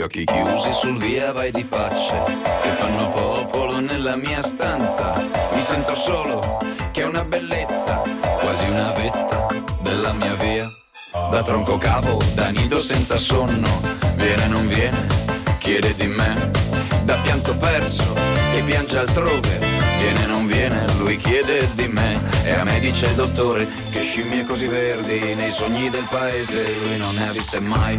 occhi chiusi sul via vai di facce che fanno popolo nella mia stanza. Mi sento solo, che è una bellezza, quasi una vetta della mia via. Da tronco cavo, da nido senza sonno, viene non viene, chiede di me. Da pianto perso, che piange altrove, viene non viene, lui chiede di me. E a me dice il dottore che scimmie così verdi nei sogni del paese lui non ne ha viste mai.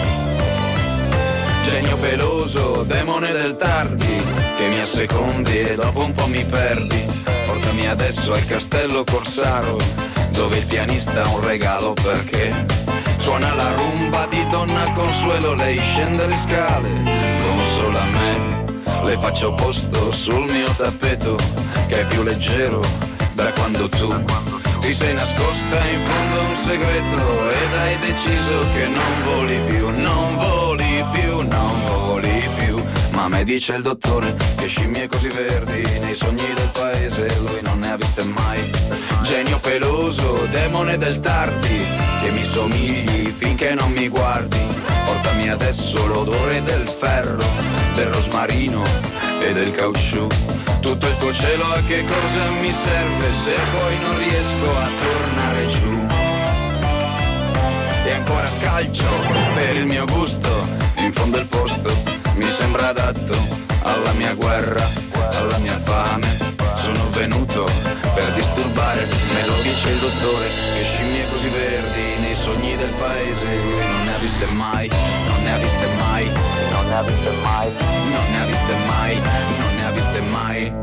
Genio peloso, demone del tardi, che mi assecondi e dopo un po' mi perdi. Portami adesso al castello Corsaro, dove il pianista ha un regalo perché suona la rumba di Donna Consuelo. Lei scende le scale, consola me, le faccio posto sul mio tappeto che è più leggero da quando tu ti sei nascosta in fondo a un segreto ed hai deciso che non voli più, non voli più, non voli più. Ma a me dice il dottore che scimmie così verdi nei sogni del paese lui non ne ha viste mai. Genio peloso, demone del tardi, che mi somigli finché non mi guardi. Portami adesso l'odore del ferro, del rosmarino e del caucciù. Tutto il tuo cielo a che cosa mi serve se poi non riesco a tornare giù. E ancora scalcio per il mio gusto, in fondo il posto mi sembra adatto alla mia guerra, alla mia fame. Sono venuto per disturbare, me lo dice il dottore, che scimmie così verdi nei sogni del paese lui non ne ha viste mai, non ne ha viste mai, non ne ha viste mai, non ne ha viste mai, non ne ha viste mai.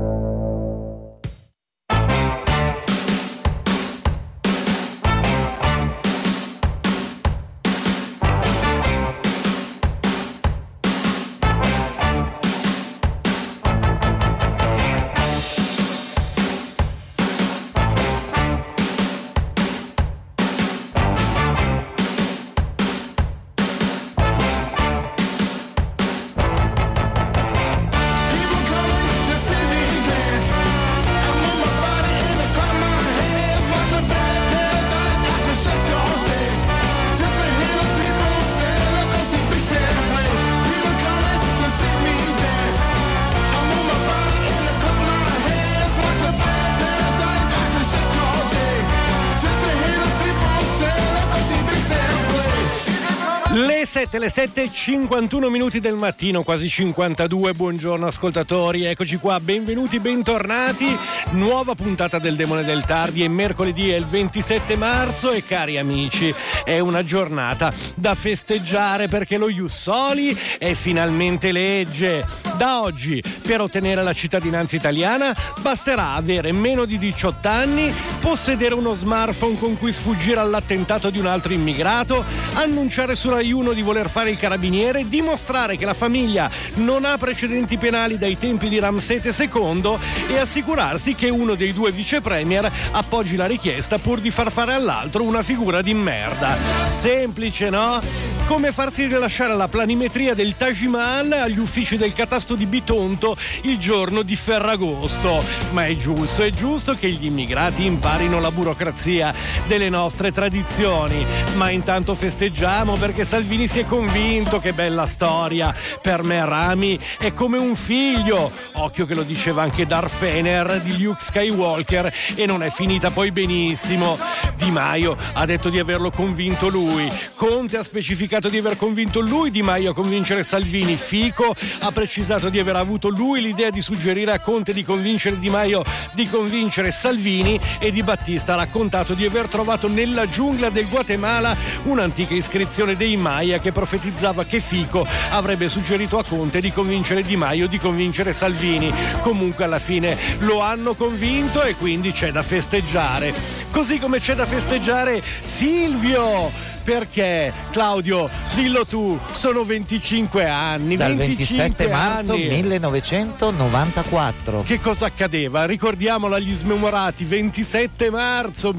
Le 7:51 minuti del mattino, quasi 52. Buongiorno ascoltatori, eccoci qua, benvenuti, bentornati. Nuova puntata del Demone del Tardi, è mercoledì, è il 27 marzo e cari amici, è una giornata da festeggiare perché lo Ius Soli è finalmente legge. Da oggi, per ottenere la cittadinanza italiana, basterà avere meno di 18 anni, possedere uno smartphone con cui sfuggire all'attentato di un altro immigrato, annunciare su Rai 1 di voler fare il carabiniere, dimostrare che la famiglia non ha precedenti penali dai tempi di Ramsete II e assicurarsi che uno dei due vice premier appoggi la richiesta pur di far fare all'altro una figura di merda. Semplice, no? Come farsi rilasciare la planimetria del Taj Mahal agli uffici del catasto di Bitonto il giorno di Ferragosto. Ma è giusto che gli immigrati imparino la burocrazia delle nostre tradizioni. Ma intanto festeggiamo perché Salvini si è convinto. Che bella storia. Per me Rami è come un figlio. Occhio che lo diceva anche Darth Vader di Luke Skywalker e non è finita poi benissimo. Di Maio ha detto di averlo convinto lui. Conte ha specificato di aver convinto lui Di Maio a convincere Salvini. Fico ha precisato di aver avuto lui l'idea di suggerire a Conte di convincere Di Maio di convincere Salvini e Di Battista ha raccontato di aver trovato nella giungla del Guatemala un'antica iscrizione dei Maya che profetizzava che Fico avrebbe suggerito a Conte di convincere Di Maio di convincere Salvini. Comunque alla fine lo hanno convinto e quindi c'è da festeggiare. Così come c'è da festeggiare Silvio. Perché, Claudio, dillo tu, sono 25 anni. Dal 27 marzo anni. 1994. Che cosa accadeva? Ricordiamolo agli smemorati, 27 marzo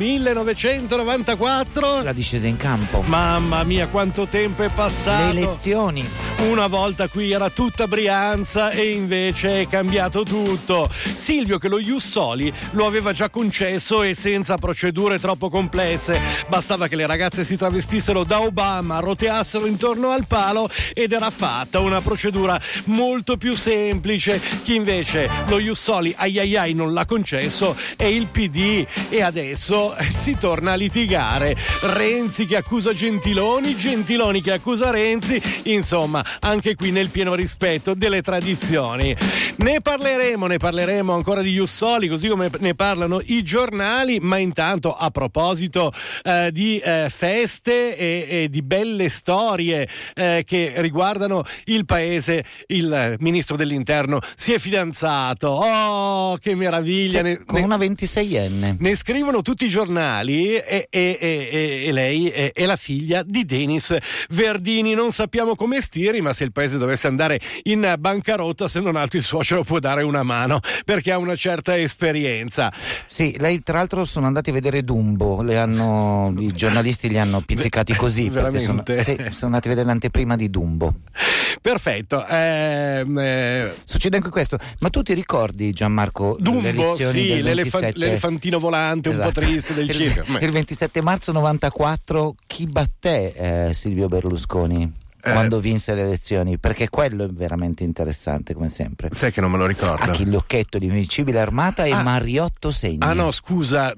1994. La discesa in campo. Mamma mia, quanto tempo è passato. Le elezioni. Una volta qui era tutta Brianza e invece è cambiato tutto. Silvio, che lo Ius Soli lo aveva già concesso e senza procedure troppo complesse. Bastava che le ragazze si travestissero partissero da Obama, roteassero intorno al palo ed era fatta una procedura molto più semplice. Chi invece lo ius soli ai non l'ha concesso è il PD, e adesso si torna a litigare. Renzi che accusa Gentiloni che accusa Renzi, insomma anche qui nel pieno rispetto delle tradizioni. Ne parleremo ancora di ius soli, così come ne parlano i giornali, ma intanto a proposito di feste e di belle storie che riguardano il paese, il ministro dell'interno si è fidanzato. Oh, che meraviglia! Con una 26enne. Ne scrivono tutti i giornali, e lei è la figlia di Denis Verdini. Non sappiamo come stiri, ma se il paese dovesse andare in bancarotta, se non altro il suocero può dare una mano, perché ha una certa esperienza. Sì, lei tra l'altro sono andati a vedere Dumbo, i giornalisti li hanno pizzicati così, perché sono andati a vedere l'anteprima di Dumbo. Perfetto. Succede anche questo, ma tu ti ricordi, Gianmarco, Dumbo, le elezioni del 27... l'elefantino volante, esatto, un po' triste del circo. Il 27 marzo 94 chi batté Silvio Berlusconi quando vinse le elezioni? Perché quello è veramente interessante, come sempre. Sai che non me lo ricordo. Achille Occhetto di Invincibile Armata e Mariotto Segni. Ah no, scusa,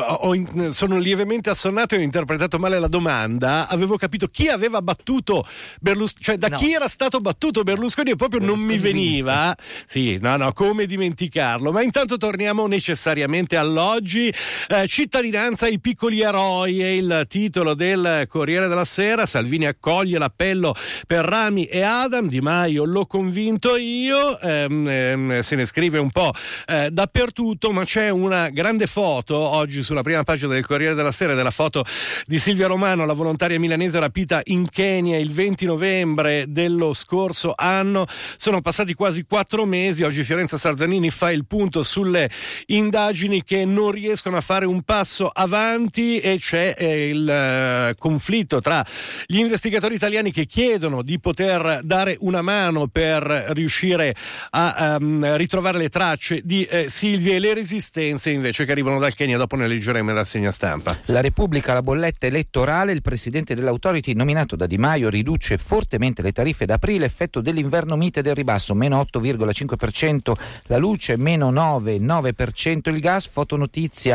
sono lievemente assonnato e ho interpretato male la domanda. Avevo capito chi aveva battuto Berlusconi, cioè chi era stato battuto Berlusconi, e proprio non mi veniva. Sì, no, come dimenticarlo. Ma intanto torniamo necessariamente all'oggi. Cittadinanza ai piccoli eroi è il titolo del Corriere della Sera. Salvini accoglie l'appello per Rami e Adam, Di Maio l'ho convinto io. Se ne scrive un po' dappertutto, ma c'è una grande foto oggi sulla prima pagina del Corriere della Sera, della foto di Silvia Romano, la volontaria milanese rapita in Kenya il 20 novembre dello scorso anno. Sono passati quasi 4 mesi. Oggi Fiorenza Sarzanini fa il punto sulle indagini che non riescono a fare un passo avanti, e c'è il conflitto tra gli investigatori italiani che chiedono di poter dare una mano per riuscire a ritrovare le tracce di Silvia, e le resistenze invece che arrivano dal Kenya. Dopo ne leggeremo in rassegna stampa. La Repubblica, la bolletta elettorale, il presidente dell'Authority nominato da Di Maio riduce fortemente le tariffe d'aprile, effetto dell'inverno mite del ribasso, meno 8,5% la luce, meno 9% il gas. Fotonotizia,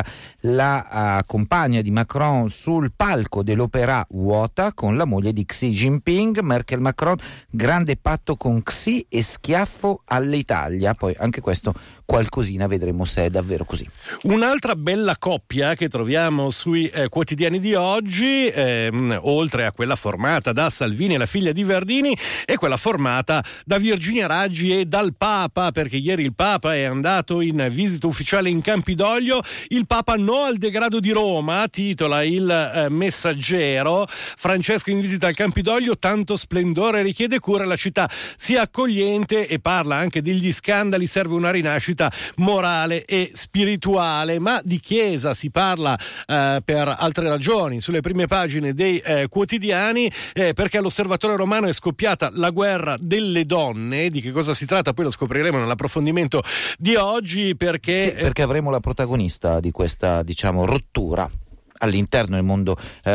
la compagna di Macron sul palco dell'Opéra vuota con la moglie di Xi Jinping. Merkel Macron, grande patto con Xi e schiaffo all'Italia. Poi anche questo qualcosina, vedremo se è davvero così. Un'altra bella coppia che troviamo sui quotidiani di oggi, oltre a quella formata da Salvini e la figlia di Verdini, è quella formata da Virginia Raggi e dal Papa, perché ieri il Papa è andato in visita ufficiale in Campidoglio. Il Papa no al degrado di Roma, titola il Messaggero. Francesco in visita al Campidoglio, tanto splendore richiede cura, la città sia accogliente, e parla anche degli scandali, serve una rinascita morale e spirituale. Ma di Chiesa si parla per altre ragioni sulle prime pagine dei quotidiani, perché all'Osservatore Romano è scoppiata la guerra delle donne. Di che cosa si tratta poi lo scopriremo nell'approfondimento di oggi, perché avremo la protagonista di questa, rottura all'interno del mondo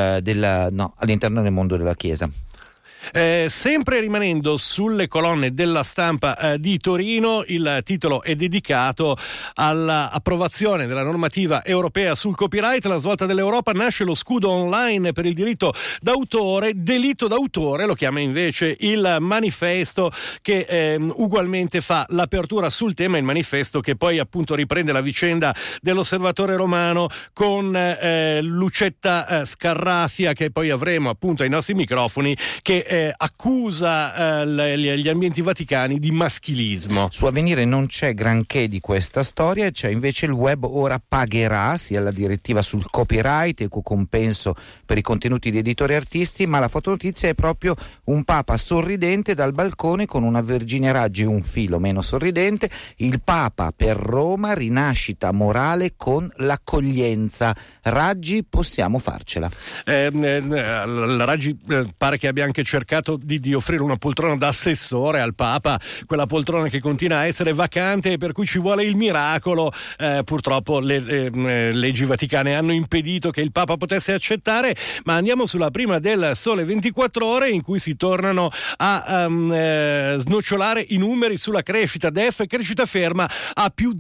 all'interno del mondo della Chiesa. Sempre rimanendo sulle colonne della Stampa di Torino, il titolo è dedicato all'approvazione della normativa europea sul copyright. La svolta dell'Europa, nasce lo scudo online per il diritto d'autore. Delitto d'autore lo chiama invece il Manifesto, che ugualmente fa l'apertura sul tema. Il Manifesto che poi appunto riprende la vicenda dell'Osservatore Romano con Lucetta Scarrafia, che poi avremo appunto ai nostri microfoni, che accusa gli ambienti vaticani di maschilismo. Su Avvenire non c'è granché di questa storia, c'è invece il web ora pagherà, sia la direttiva sul copyright, equo compenso per i contenuti di editori e artisti, ma la fotonotizia è proprio un Papa sorridente dal balcone con una Virginia Raggi un filo meno sorridente. Il Papa per Roma, rinascita morale con l'accoglienza. Raggi, possiamo farcela. La Raggi pare che abbia anche cercato cercato di offrire una poltrona da assessore al Papa, quella poltrona che continua a essere vacante e per cui ci vuole il miracolo. Purtroppo le leggi vaticane hanno impedito che il Papa potesse accettare, ma andiamo sulla prima del Sole 24 Ore, in cui si tornano a snocciolare i numeri sulla crescita. DEF crescita ferma a più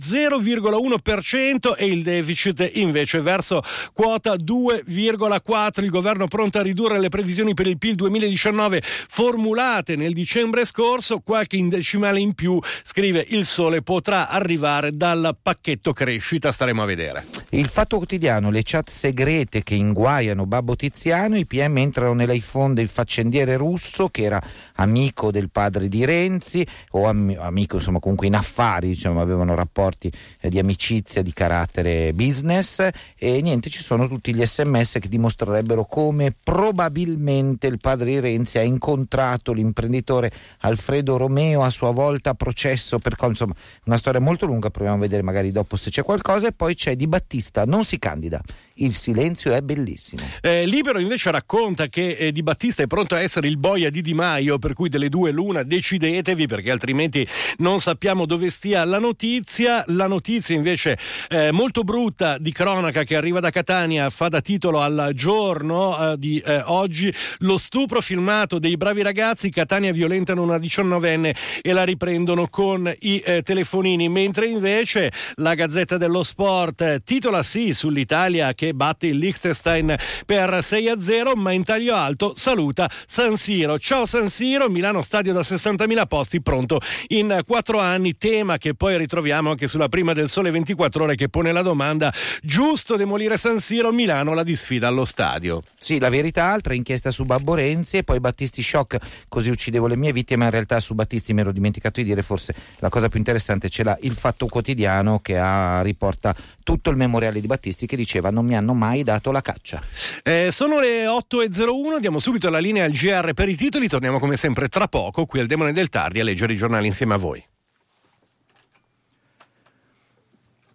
0,1% e il deficit invece verso quota 2,4. Il governo pronto a ridurre le previsioni per il PIL 2019 formulate nel dicembre scorso, qualche indecimale in più, scrive il Sole, potrà arrivare dal pacchetto crescita, staremo a vedere. Il Fatto Quotidiano, le chat segrete che inguaiano Babbo Tiziano, i PM entrano nell'iPhone del faccendiere russo che era amico del padre di Renzi, o amico insomma comunque in affari, diciamo, avevano rapporti di amicizia di carattere business, e niente, ci sono tutti gli SMS che dimostrerebbero come probabilmente il padre di Renzi ha incontrato l'imprenditore Alfredo Romeo, a sua volta a processo per, insomma, una storia molto lunga, proviamo a vedere magari dopo se c'è qualcosa. E poi c'è Di Battista, non si candida, il silenzio è bellissimo. Libero invece racconta che Di Battista è pronto a essere il boia di Di Maio, per cui delle due l'una, decidetevi, perché altrimenti non sappiamo dove stia la notizia. La notizia invece molto brutta di cronaca che arriva da Catania fa da titolo al Giorno di oggi: lo stupro filmato dei bravi ragazzi, Catania violentano una 19enne e la riprendono con i telefonini, mentre invece la Gazzetta dello Sport titola sì sull'Italia che batte il Liechtenstein per 6-0, ma in taglio alto saluta San Siro. Ciao San Siro, Milano stadio da 60.000 posti pronto in 4 anni, tema che poi ritroviamo anche sulla prima del Sole 24 Ore, che pone la domanda: giusto demolire San Siro? Milano la disfida allo stadio. Sì, La Verità, altra inchiesta su Babbo Renzi, e poi Battisti shock, così uccidevo le mie vittime, ma in realtà su Battisti mi ero dimenticato di dire forse la cosa più interessante, ce l'ha il Fatto Quotidiano che riporta tutto il memoriale di Battisti, che diceva non mi hanno mai dato la caccia. Sono le 8:01, diamo subito la linea al GR per i titoli, torniamo come sempre tra poco qui al Demone del Tardi a leggere i giornali insieme a voi.